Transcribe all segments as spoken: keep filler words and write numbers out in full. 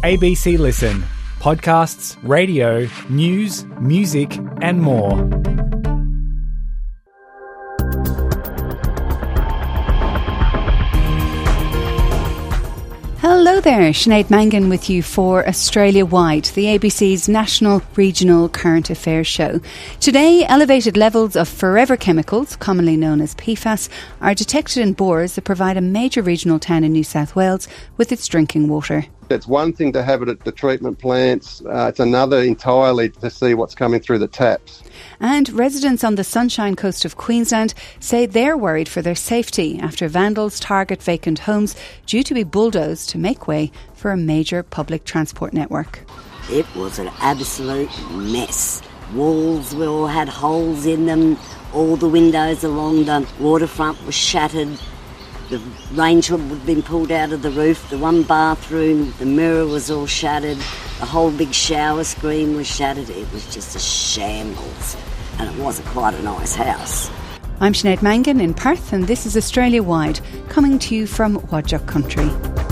A B C Listen. Podcasts, radio, news, music and more. Hello there, Sinead Mangan with you for Australia Wide, the A B C's national regional current affairs show. Today, elevated levels of forever chemicals, commonly known as P FAS, are detected in bores that provide a major regional town in New South Wales with its drinking water. It's one thing to have it at the treatment plants, uh, it's another entirely to see what's coming through the taps. And residents on the Sunshine Coast of Queensland say they're worried for their safety after vandals target vacant homes due to be bulldozed to make way for a major public transport network. It was an absolute mess. Walls were all had holes in them, all the windows along the waterfront were shattered. The range hood had been pulled out of the roof, the one bathroom, the mirror was all shattered, the whole big shower screen was shattered. It was just a shambles, and it wasn't quite a nice house. I'm Sinead Mangan in Perth, and this is Australia Wide, coming to you from Wadjuk Country.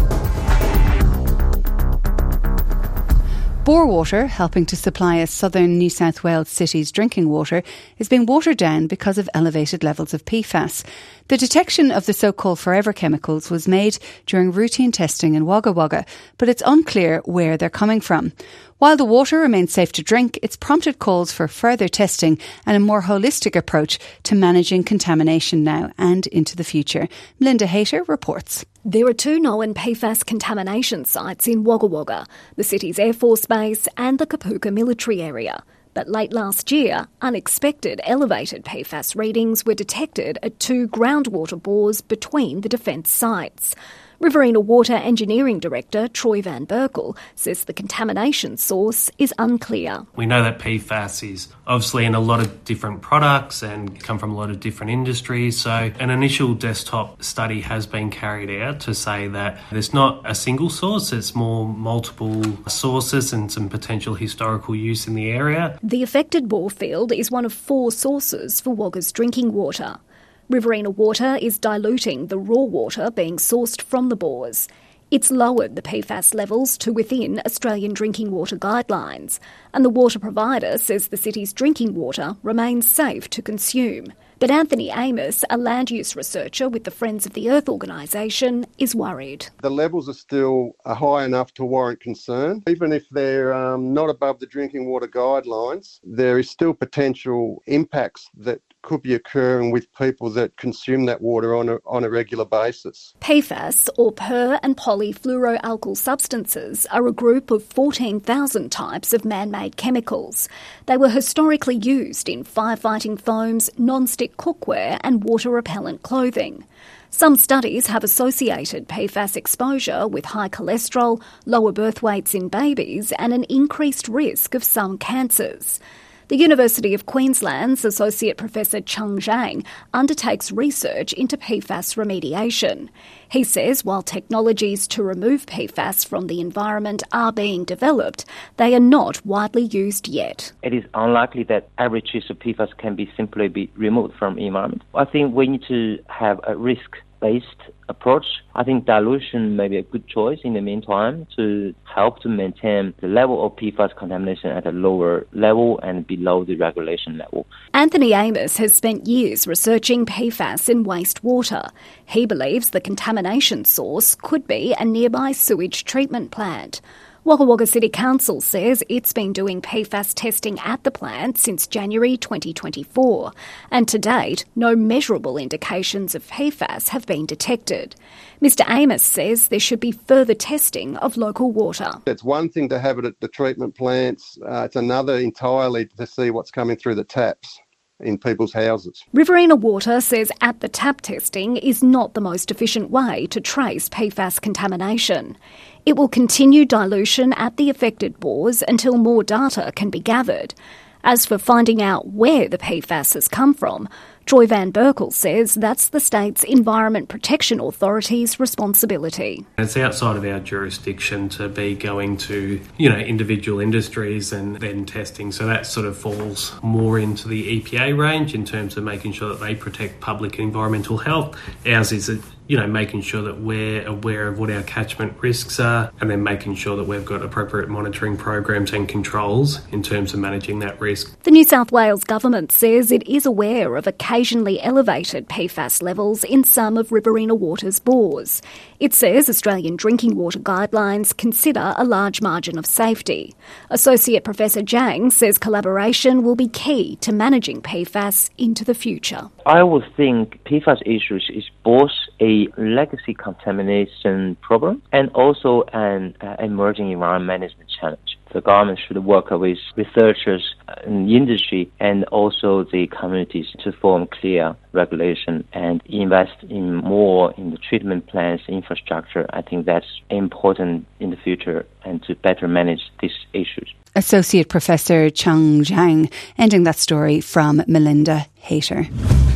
Bore water, helping to supply a southern New South Wales city's drinking water, is being watered down because of elevated levels of P FAS. The detection of the so-called forever chemicals was made during routine testing in Wagga Wagga, but it's unclear where they're coming from. While the water remains safe to drink, it's prompted calls for further testing and a more holistic approach to managing contamination now and into the future. Melinda Hayter reports. There are two known P FAS contamination sites in Wagga Wagga, the city's Air Force Base and the Kapooka military area. But late last year, unexpected elevated P FAS readings were detected at two groundwater bores between the defence sites. Riverina Water Engineering Director Troy Van Berkel says the contamination source is unclear. We know that P FAS is obviously in a lot of different products and come from a lot of different industries. So an initial desktop study has been carried out to say that there's not a single source, it's more multiple sources and some potential historical use in the area. The affected bore field is one of four sources for Wagga's drinking water. Riverina Water is diluting the raw water being sourced from the bores. It's lowered the P FAS levels to within Australian drinking water guidelines, and the water provider says the city's drinking water remains safe to consume. But Anthony Amos, a land use researcher with the Friends of the Earth organisation, is worried. The levels are still high enough to warrant concern. Even if they're um, not above the drinking water guidelines, there is still potential impacts that could be occurring with people that consume that water on a, on a regular basis. P FAS, or per- and polyfluoroalkyl substances, are a group of fourteen thousand types of man-made chemicals. They were historically used in firefighting foams, non-stick cookware and water-repellent clothing. Some studies have associated P FAS exposure with high cholesterol, lower birth weights in babies and an increased risk of some cancers. The University of Queensland's Associate Professor Chung Zhang undertakes research into P FAS remediation. He says while technologies to remove P FAS from the environment are being developed, they are not widely used yet. It is unlikely that every trace of P FAS can be simply be removed from the environment. I think we need to have a risk-based approach. I think dilution may be a good choice in the meantime to help to maintain the level of P FAS contamination at a lower level and below the regulation level. Anthony Amos has spent years researching P FAS in wastewater. He believes the contamination source could be a nearby sewage treatment plant. Wagga Wagga City Council says it's been doing P FAS testing at the plant since January twenty twenty-four, and to date, no measurable indications of P FAS have been detected. Mister Amos says there should be further testing of local water. It's one thing to have it at the treatment plants, uh, it's another entirely to see what's coming through the taps in people's houses. Riverina Water says at-the-tap testing is not the most efficient way to trace P FAS contamination. It will continue dilution at the affected bores until more data can be gathered. As for finding out where the P FAS has come from, Troy Van Berkel says that's the state's Environment Protection Authority's responsibility. It's outside of our jurisdiction to be going to, you know, individual industries and then testing. So that sort of falls more into the E P A range in terms of making sure that they protect public and environmental health. Ours is a you know, making sure that we're aware of what our catchment risks are, and then making sure that we've got appropriate monitoring programs and controls in terms of managing that risk. The New South Wales government says it is aware of occasionally elevated P FAS levels in some of Riverina Water's bores. It says Australian drinking water guidelines consider a large margin of safety. Associate Professor Jang says collaboration will be key to managing P FAS into the future. I would think P FAS issues is both a legacy contamination problem and also an uh, emerging environment management challenge. The government should work with researchers in the industry and also the communities to form clear regulation and invest in more in the treatment plants, infrastructure. I think that's important in the future and to better manage these issues. Associate Professor Chung Zhang, ending that story from Melinda Hayter.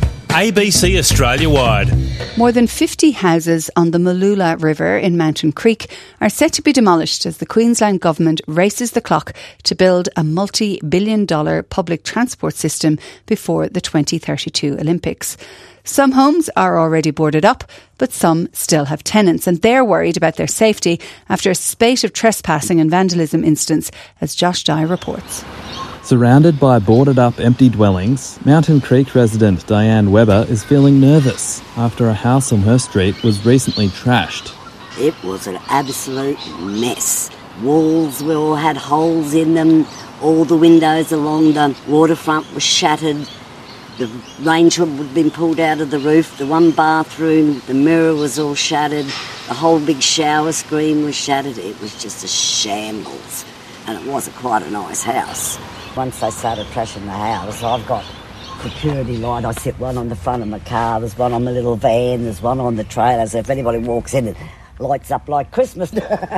A B C Australia-wide. More than fifty houses on the Mooloolah River in Mountain Creek are set to be demolished as the Queensland Government races the clock to build a multi-billion dollar public transport system before the twenty thirty-two Olympics. Some homes are already boarded up, but some still have tenants, and they're worried about their safety after a spate of trespassing and vandalism incidents, as Josh Dye reports. Surrounded by boarded-up empty dwellings, Mountain Creek resident Diane Webber is feeling nervous after a house on her street was recently trashed. It was an absolute mess. Walls were all had holes in them. All the windows along the waterfront were shattered. The range hood had been pulled out of the roof. The one bathroom, the mirror was all shattered. The whole big shower screen was shattered. It was just a shambles. And it wasn't quite a nice house. Once they started trashing the house, I've got security light. I sit one on the front of my car, there's one on my little van, there's one on the trailer, so if anybody walks in, it lights up like Christmas.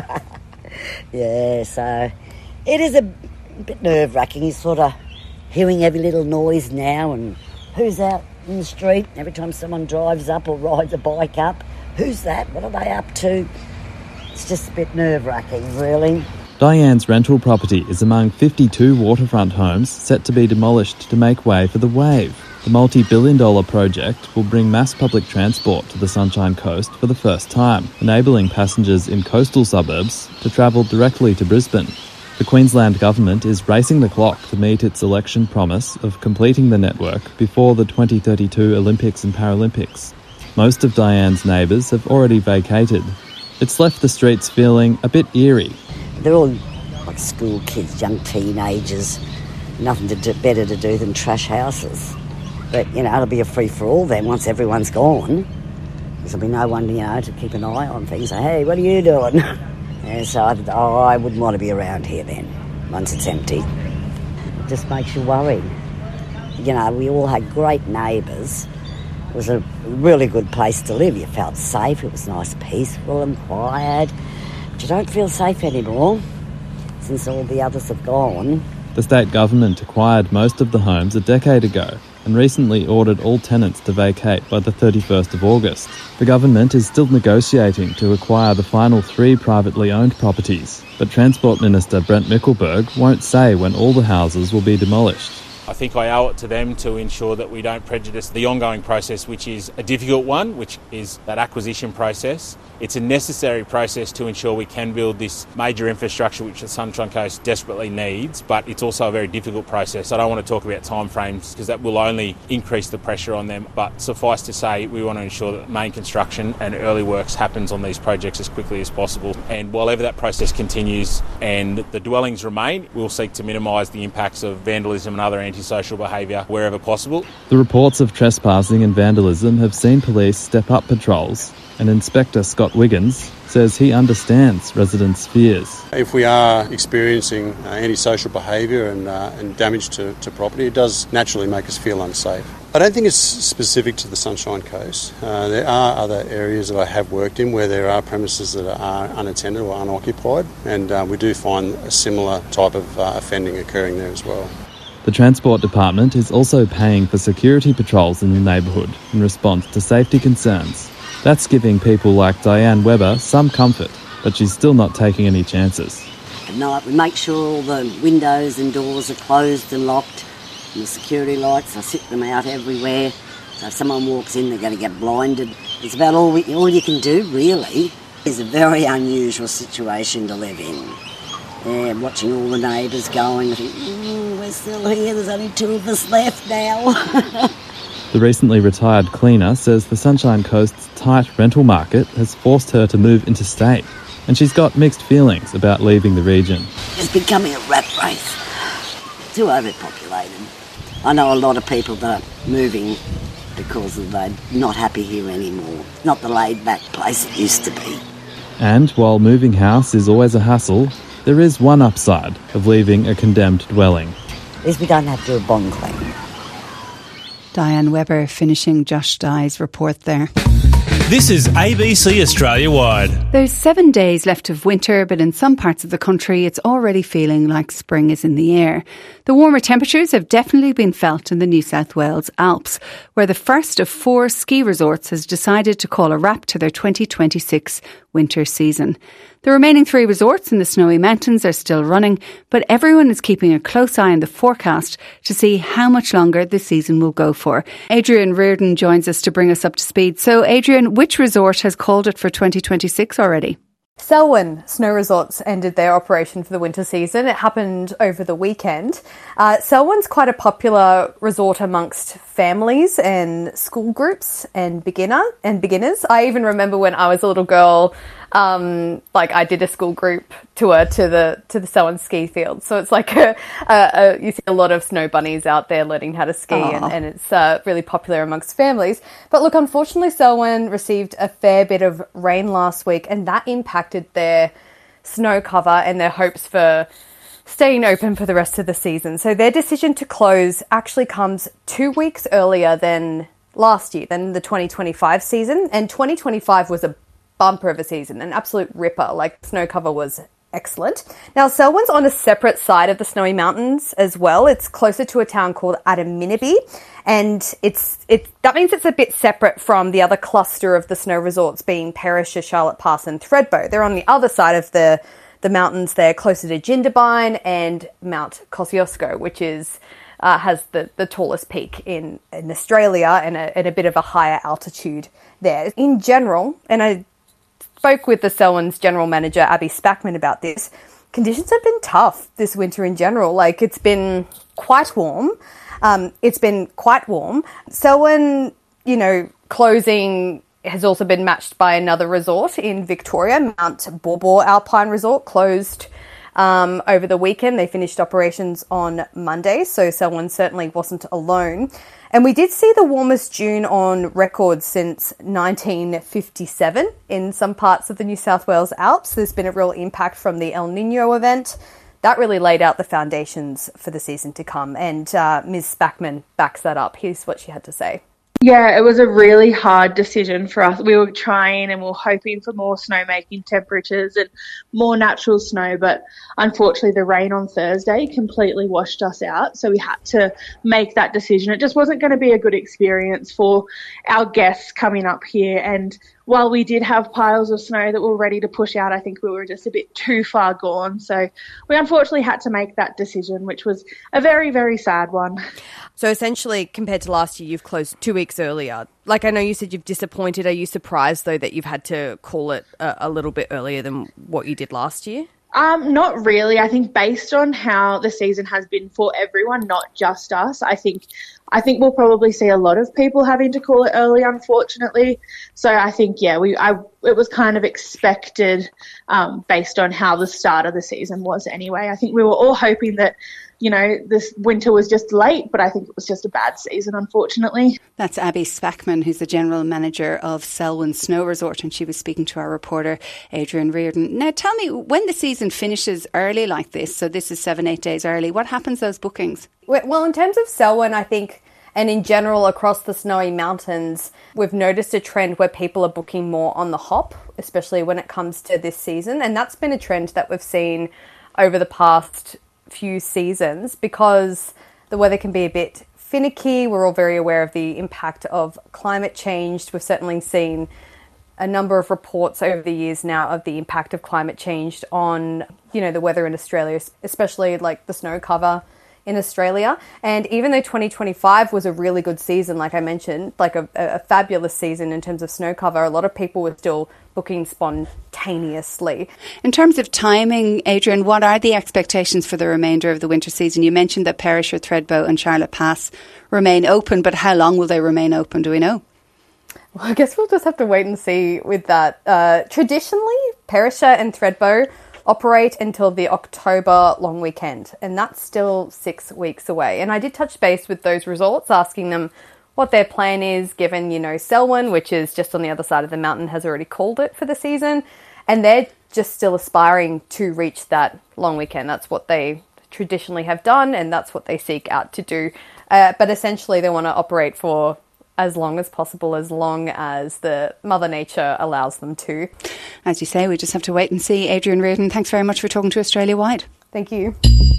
Yeah, so it is a bit nerve-wracking. You're sort of hearing every little noise now, and who's out in the street every time someone drives up or rides a bike up. Who's that? What are they up to? It's just a bit nerve-wracking, really. Diane's rental property is among fifty-two waterfront homes set to be demolished to make way for the Wave. The multi-billion dollar project will bring mass public transport to the Sunshine Coast for the first time, enabling passengers in coastal suburbs to travel directly to Brisbane. The Queensland Government is racing the clock to meet its election promise of completing the network before the twenty thirty-two Olympics and Paralympics. Most of Diane's neighbours have already vacated. It's left the streets feeling a bit eerie. They're all like school kids, young teenagers, nothing to do, better to do than trash houses. But, you know, it'll be a free-for-all then once everyone's gone. There'll be no one, you know, to keep an eye on things. Say, hey, what are you doing? And so I, oh, I wouldn't want to be around here then, once it's empty. It just makes you worry. You know, we all had great neighbours. It was a really good place to live. You felt safe. It was nice, peaceful and quiet. You don't feel safe anymore since all the others have gone. The state government acquired most of the homes a decade ago and recently ordered all tenants to vacate by the thirty-first of August. The government is still negotiating to acquire the final three privately owned properties, but Transport Minister Brent Mickelberg won't say when all the houses will be demolished. I think I owe it to them to ensure that we don't prejudice the ongoing process, which is a difficult one, which is that acquisition process. It's a necessary process to ensure we can build this major infrastructure which the Sunshine Coast desperately needs, but it's also a very difficult process. I don't want to talk about timeframes because that will only increase the pressure on them, but suffice to say we want to ensure that main construction and early works happens on these projects as quickly as possible. And while ever that process continues and the dwellings remain, we'll seek to minimise the impacts of vandalism and other antisocial behaviour wherever possible. The reports of trespassing and vandalism have seen police step up patrols, and Inspector Scott Wiggins says he understands residents' fears. If we are experiencing uh, antisocial behaviour and, uh, and damage to, to property, it does naturally make us feel unsafe. I don't think it's specific to the Sunshine Coast. Uh, there are other areas that I have worked in where there are premises that are unattended or unoccupied, and uh, we do find a similar type of uh, offending occurring there as well. The Transport Department is also paying for security patrols in the neighbourhood in response to safety concerns. That's giving people like Diane Webber some comfort, but she's still not taking any chances. At night we make sure all the windows and doors are closed and locked, and the security lights, I sit them out everywhere, so if someone walks in they're going to get blinded. It's about all, we, all you can do, really. It's a very unusual situation to live in. Yeah, watching all the neighbours going, I think, mm, we're still here, there's only two of us left now. The recently retired cleaner says the Sunshine Coast's tight rental market has forced her to move interstate, and she's got mixed feelings about leaving the region. It's becoming a rat race. Too overpopulated. I know a lot of people that are moving because they're not happy here anymore. Not the laid-back place it used to be. And while moving house is always a hassle, there is one upside of leaving a condemned dwelling. At least we don't have to do a bond claim. Diane Webber finishing Josh Dye's report there. This is A B C Australia Wide. There's seven days left of winter, but in some parts of the country it's already feeling like spring is in the air. The warmer temperatures have definitely been felt in the New South Wales Alps, where the first of four ski resorts has decided to call a wrap to their twenty twenty-six winter season. The remaining three resorts in the Snowy Mountains are still running, but everyone is keeping a close eye on the forecast to see how much longer the season will go for. Adrian Reardon joins us to bring us up to speed. So, Adrian, which resort has called it for twenty twenty-six already? Selwyn Snow Resorts ended their operation for the winter season. It happened over the weekend. Uh, Selwyn's quite a popular resort amongst families and school groups and beginner and beginners. I even remember when I was a little girl, um, like I did a school group tour to the to the Selwyn ski field. So it's like a, a, a, you see a lot of snow bunnies out there learning how to ski, and, and it's uh, really popular amongst families. But look, unfortunately, Selwyn received a fair bit of rain last week, and that impacted their snow cover and their hopes for staying open for the rest of the season. So their decision to close actually comes two weeks earlier than last year, than the twenty twenty-five season. And twenty twenty-five was a bumper of a season, an absolute ripper. Like, snow cover was excellent. Now, Selwyn's on a separate side of the Snowy Mountains as well. It's closer to a town called Adaminaby, and it's it that means it's a bit separate from the other cluster of the snow resorts, being Perisher, Charlotte Pass and Thredbo. They're on the other side of the the mountains. They're closer to Jindabyne and Mount Kosciuszko, which is uh, has the, the tallest peak in, in Australia, and a, and a bit of a higher altitude there. In general, and I spoke with the Selwyn's general manager, Abby Spackman, about this. Conditions have been tough this winter in general. Like, it's been quite warm. Um, it's been quite warm. Selwyn, you know, closing has also been matched by another resort in Victoria. Mount Baw Alpine Resort closed um, over the weekend. They finished operations on Monday, so Selwyn certainly wasn't alone. And we did see the warmest June on record since nineteen fifty-seven in some parts of the New South Wales Alps. There's been a real impact from the El Nino event. That really laid out the foundations for the season to come. And uh, Miz Spackman backs that up. Here's what she had to say. Yeah, it was a really hard decision for us. We were trying and we were hoping for more snowmaking temperatures and more natural snow, but unfortunately the rain on Thursday completely washed us out, so we had to make that decision. It just wasn't going to be a good experience for our guests coming up here, and while we did have piles of snow that were ready to push out, I think we were just a bit too far gone. So we unfortunately had to make that decision, which was a very, very sad one. So essentially, compared to last year, you've closed two weeks earlier. Like, I know you said you've disappointed. Are you surprised, though, that you've had to call it a, a little bit earlier than what you did last year? Um, not really. I think based on how the season has been for everyone, not just us, I think I think we'll probably see a lot of people having to call it early, unfortunately. So I think, yeah, we I it was kind of expected um, based on how the start of the season was anyway. I think we were all hoping that, you know, this winter was just late, but I think it was just a bad season, unfortunately. That's Abby Spackman, who's the general manager of Selwyn Snow Resort, and she was speaking to our reporter, Adrian Reardon. Now, tell me, when the season finishes early like this, so this is seven, eight days early, what happens to those bookings? Well, in terms of Selwyn, I think, and in general across the Snowy Mountains, we've noticed a trend where people are booking more on the hop, especially when it comes to this season. And that's been a trend that we've seen over the past few seasons because the weather can be a bit finicky. We're all very aware of the impact of climate change. We've certainly seen a number of reports over the years now of the impact of climate change on, you know, the weather in Australia, especially like the snow cover in Australia. And even though twenty twenty-five was a really good season, like I mentioned, like a, a fabulous season in terms of snow cover, a lot of people were still booking spontaneously. In terms of timing, Adrian, what are the expectations for the remainder of the winter season? You mentioned that Perisher, Thredbo and Charlotte Pass remain open, but how long will they remain open? Do we know? Well, I guess we'll just have to wait and see with that. Uh, traditionally, Perisher and Thredbo operate until the October long weekend, and that's still six weeks away. And I did touch base with those resorts, asking them what their plan is, given, you know, Selwyn, which is just on the other side of the mountain, has already called it for the season, and they're just still aspiring to reach that long weekend. That's what they traditionally have done, and that's what they seek out to do. Uh, but essentially, they want to operate for as long as possible, as long as the Mother Nature allows them to. As you say, we just have to wait and see. Adrian Reardon, thanks very much for talking to Australia Wide. Thank you.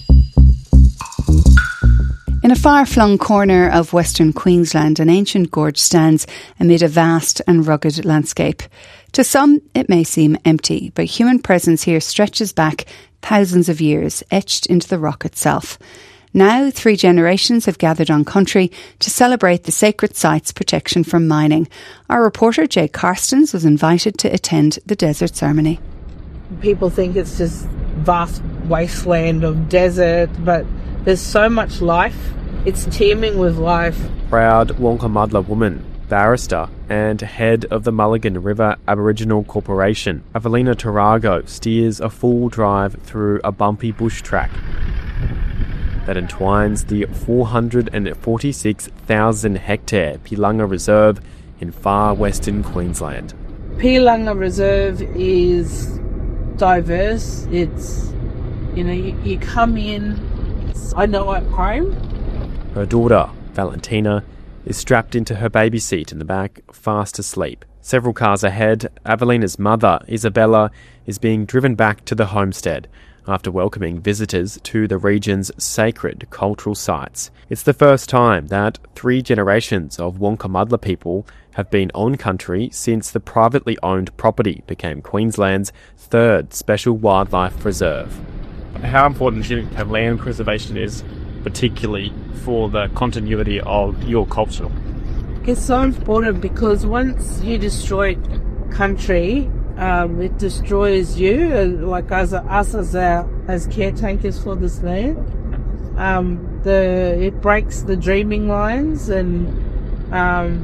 In a far-flung corner of Western Queensland, an ancient gorge stands amid a vast and rugged landscape. To some, it may seem empty, but human presence here stretches back thousands of years, etched into the rock itself. Now, three generations have gathered on country to celebrate the sacred site's protection from mining. Our reporter, Jay Karstens, was invited to attend the desert ceremony. People think it's just vast wasteland of desert, but there's so much life. It's teeming with life. Proud Wankamudla woman, barrister and head of the Mulligan River Aboriginal Corporation, Evelina Tarago steers a full drive through a bumpy bush track that entwines the four hundred forty-six thousand hectare Pilunga Reserve in far western Queensland. Pilunga Reserve is diverse. It's, you know, you, you come in, I know at home. Her daughter, Valentina, is strapped into her baby seat in the back, fast asleep. Several cars ahead, Evelina's mother, Isabella, is being driven back to the homestead after welcoming visitors to the region's sacred cultural sites. It's the first time that three generations of Wankamudla people have been on country since the privately owned property became Queensland's third special wildlife reserve. How important do you think land preservation is, particularly for the continuity of your culture? It's so important because once you destroy country, Um, it destroys you, like as us as our, as caretakers for this land. Um, the it breaks the dreaming lines and um,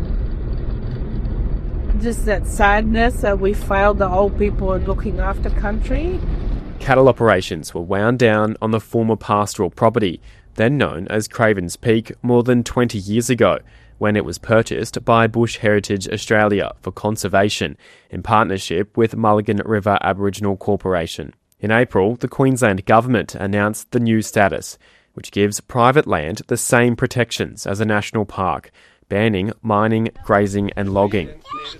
just that sadness that we failed the old people at looking after country. Cattle operations were wound down on the former pastoral property, then known as Cravens Peak, more than twenty years ago, when it was purchased by Bush Heritage Australia for conservation in partnership with Mulligan River Aboriginal Corporation. In April, the Queensland Government announced the new status, which gives private land the same protections as a national park, banning mining, grazing and logging.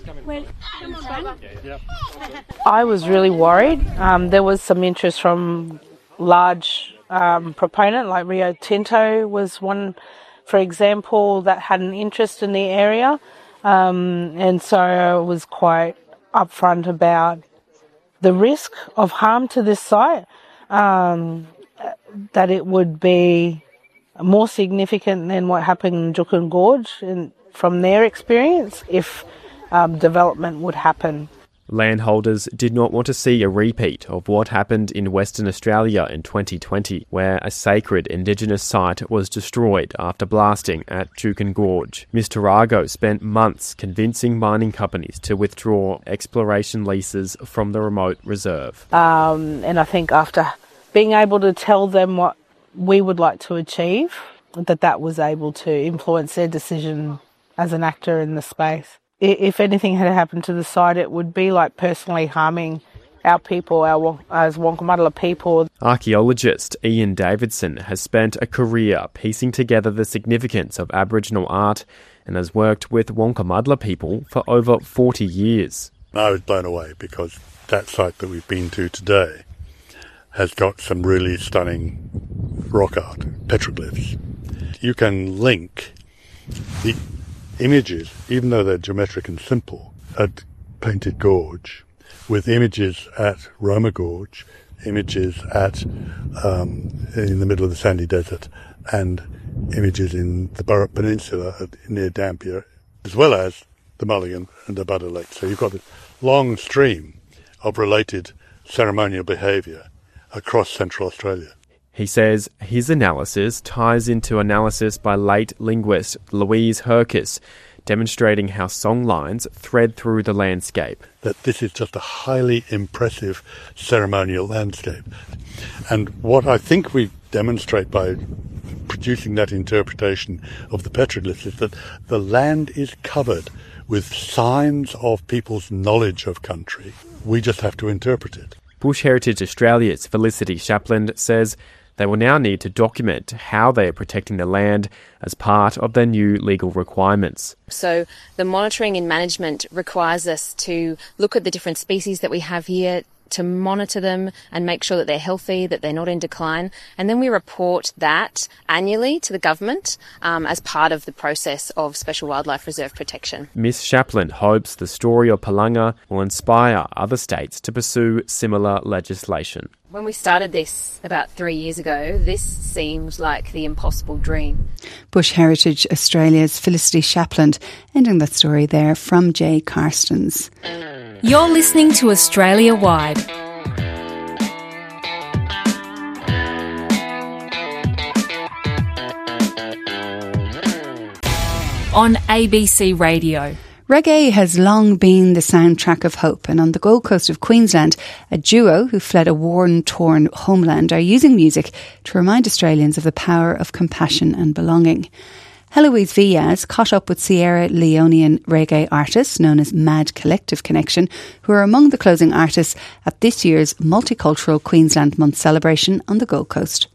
I was really worried. Um, there was some interest from large um, proponent like Rio Tinto was one, for example, that had an interest in the area, um, and so I was quite upfront about the risk of harm to this site, um, that it would be more significant than what happened in Juukan Gorge, and from their experience, if um, development would happen. Landholders did not want to see a repeat of what happened in Western Australia in twenty twenty, where a sacred Indigenous site was destroyed after blasting at Juukan Gorge. Miz Tarago spent months convincing mining companies to withdraw exploration leases from the remote reserve. Um, and I think after being able to tell them what we would like to achieve, that that was able to influence their decision as an actor in the space. If anything had happened to the site, it would be like personally harming our people, our as Wankamudla people. Archaeologist Ian Davidson has spent a career piecing together the significance of Aboriginal art and has worked with Wankamudla people for over forty years. I was blown away because that site that we've been to today has got some really stunning rock art, petroglyphs. You can link the images, even though they're geometric and simple, at Painted Gorge, with images at Roma Gorge, images at um, in the middle of the sandy desert and images in the Burrup Peninsula near Dampier, as well as the Mulligan and the Butter Lake. So you've got a long stream of related ceremonial behaviour across Central Australia. He says his analysis ties into analysis by late linguist Louise Herkes, demonstrating how songlines thread through the landscape. That this is just a highly impressive ceremonial landscape. And what I think we demonstrate by producing that interpretation of the petroglyphs is that the land is covered with signs of people's knowledge of country. We just have to interpret it. Bush Heritage Australia's Felicity Shapland says they will now need to document how they are protecting the land as part of their new legal requirements. So the monitoring and management requires us to look at the different species that we have here, to monitor them and make sure that they're healthy, that they're not in decline. And then we report that annually to the government um, as part of the process of Special Wildlife Reserve protection. Miss Shapland hopes the story of Palunga will inspire other states to pursue similar legislation. When we started this about three years ago, this seemed like the impossible dream. Bush Heritage Australia's Felicity Shapland, ending that story there from Jay Carstens. You're listening to Australia Wide. On A B C Radio. Reggae has long been the soundtrack of hope, and on the Gold Coast of Queensland, a duo who fled a war-torn homeland are using music to remind Australians of the power of compassion and belonging. Heloise Villas caught up with Sierra Leonean reggae artists known as Mad Collective Connection, who are among the closing artists at this year's Multicultural Queensland Month celebration on the Gold Coast.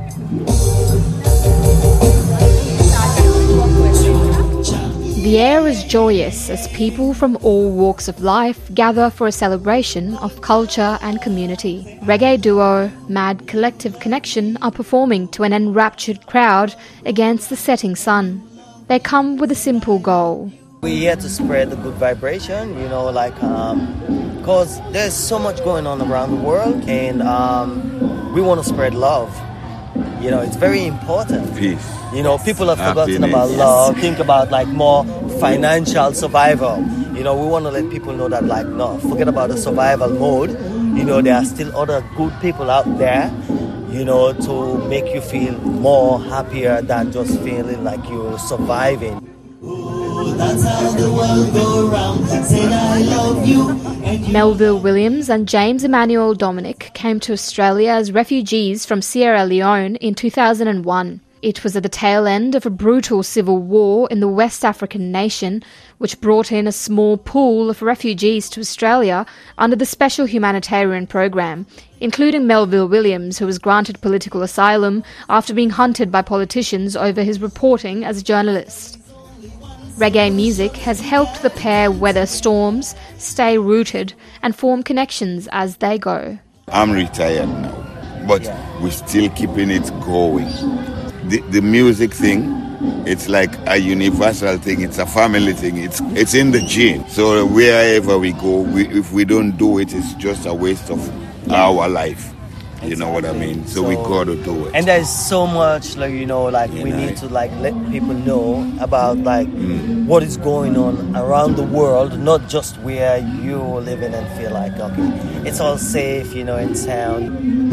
The air is joyous as people from all walks of life gather for a celebration of culture and community. Reggae duo Mad Collective Connection are performing to an enraptured crowd against the setting sun. They come with a simple goal. We're here to spread the good vibration, you know, like, um, because there's so much going on around the world, and um, we want to spread love. You know, it's very important. Peace. You know, people have forgotten Happiness. about love, think about like more financial survival. You know, we want to let people know that like, no, forget about the survival mode. You know, there are still other good people out there, you know, to make you feel more happier than just feeling like you're surviving. Ooh, that's how the world go round. Said I love you. Melville Williams and James Emmanuel Dominic came to Australia as refugees from Sierra Leone in two thousand one. It was at the tail end of a brutal civil war in the West African nation, which brought in a small pool of refugees to Australia under the Special Humanitarian Program, including Melville Williams, who was granted political asylum after being hunted by politicians over his reporting as a journalist. Reggae music has helped the pair weather storms, stay rooted, and form connections as they go. I'm retired now, but we're still keeping it going. The, the music thing, it's like a universal thing. It's a family thing. It's it's in the gene. So wherever we go, we, if we don't do it, it's just a waste of our life. You know what I mean? So, so we got to do it. And there's so much, like, you know, like you we know. need to like let people know about like mm. what is going on around the world, not just where you're living and feel like, okay, it's all safe, you know, and sound.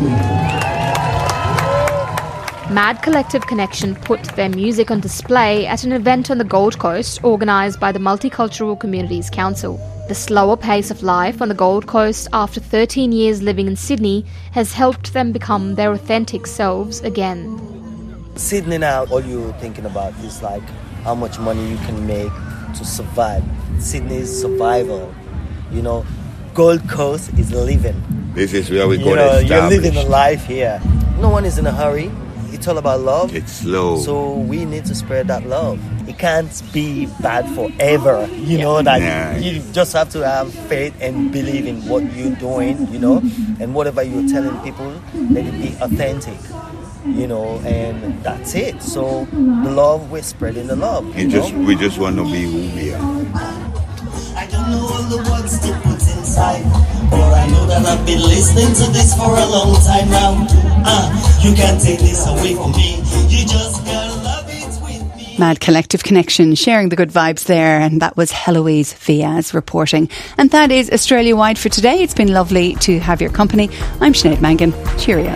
Mad Collective Connection put their music on display at an event on the Gold Coast organised by the Multicultural Communities Council. The slower pace of life on the Gold Coast after thirteen years living in Sydney has helped them become their authentic selves again. Sydney now, all you're thinking about is like how much money you can make to survive. Sydney's survival, you know. Gold Coast is living. This is where we you got know, established. You're living a life here. No one is in a hurry. It's all about love. It's slow. So we need to spread that love. It can't be bad forever. You know, that yeah. you just have to have faith and believe in what you're doing, you know, and whatever you're telling people, let it be authentic, you know, and that's it. So the love, we're spreading the love. It just, we just want to be who we are. I don't know all the words to put inside, but I know that I've been listening to this for a long time now. Uh, You can't take this away from me. You just gotta love it with me. Mad Collective Connection, sharing the good vibes there, and that was Heloise Fiaz reporting. And that is Australia Wide for today. It's been lovely to have your company. I'm Sinead Mangan. Cheerio.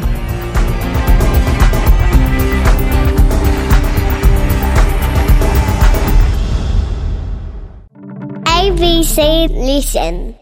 A B C Listen.